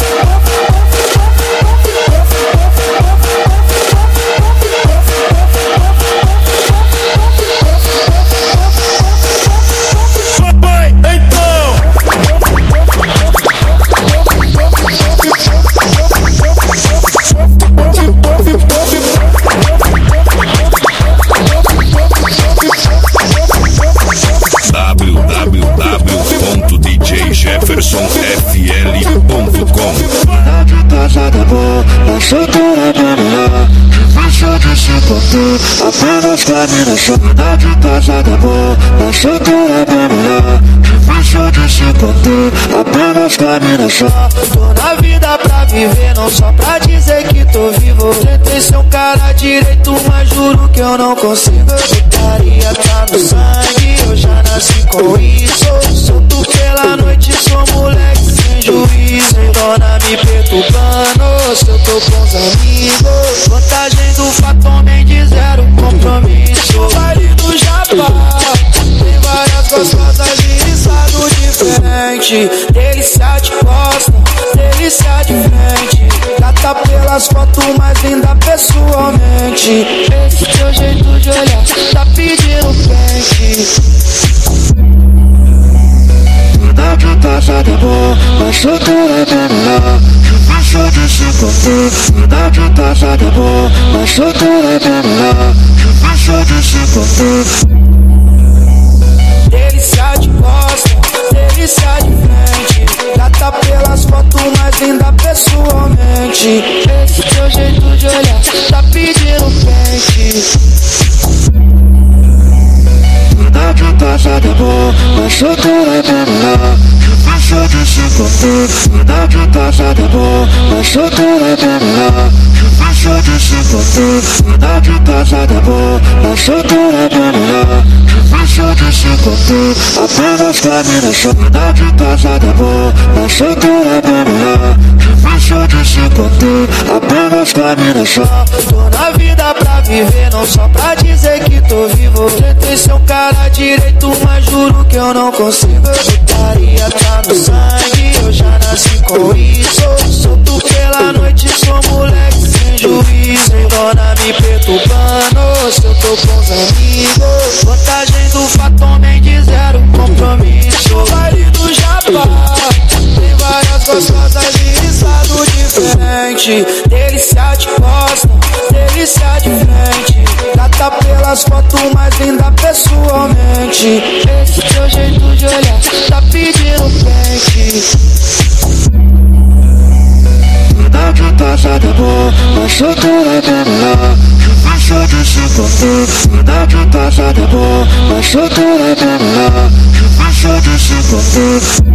www.djjeffersonfl.com. De casada boa, a solteira banana, difícil de se conter, apenas caminha só. De casada boa, a solteira banana, difícil de se conter, apenas caminha só. Tô na vida pra viver, não só pra dizer que tô vivo. Tentei ser um cara direito, mas juro que eu não consigo. Putaria tá no sangue, eu já nasci com isso. Solto pela noite, sou moleque sem juízo. Dona me perturbando, se eu tô com os amigos. Vantagem do fato, homem de zero compromisso. Baile do Japão, tem várias gostosas de estado diferente. Delícia de costa, delícia de frente. Gata pelas fotos, mais linda pessoalmente. Esse teu jeito de olhar tá pedindo pente. De casada boa, mas solteira banana, difícil de se conter. De casada boa, mas solteira banana, difícil de se conter. Delícia de costa, delícia de frente. Gata pelas fotos, mais linda pessoalmente. Esse teu jeito de olhar tá pedindo pente. De casada boa, mas solteira banana, difícil de se conter. De casada boa, mas solteira banana, difícil de se conter. De casada boa, mas solteira banana, difícil de se conter, apenas caminha só. De casada boa, mas solteira banana, difícil de se conter, apenas caminha só. Tô na vida pra viver, não só pra dizer que tô vivo. Tentei ser um cara direito, mas juro que eu não consigo. Putaria tá no sangue, eu já nasci com isso. Solto pela noite, sou moleque sem juízo. Dona me perturbando, se eu tô com os amigos. Vantagem do fato, homem de zero compromisso. Baile do Japão, tem várias gostosas de estado diferente. Delícia de costa, delícia de frente. Gata pelas fotos, mais linda pessoalmente. Esse teu jeito de olhar tá pedindo pente. mas solteira é bem melhor. Difícil de se conter, verdade passada é boa, mas solteira é bem melhor. Difícil de se conter.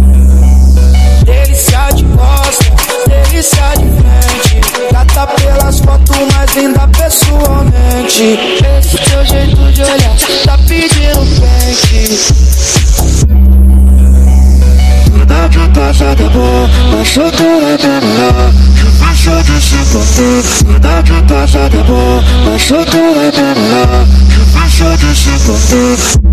Delícia de costa, delícia de frente. Gata pelas fotos, mas linda pessoalmente. Esse teu jeito de olhar tá pedindo pente. Verdade passada é boa, mas solteira é bem melhor. Difícil de se conter, verdade passada é boa, mas solteira é bem melhor. Difícil de se conter.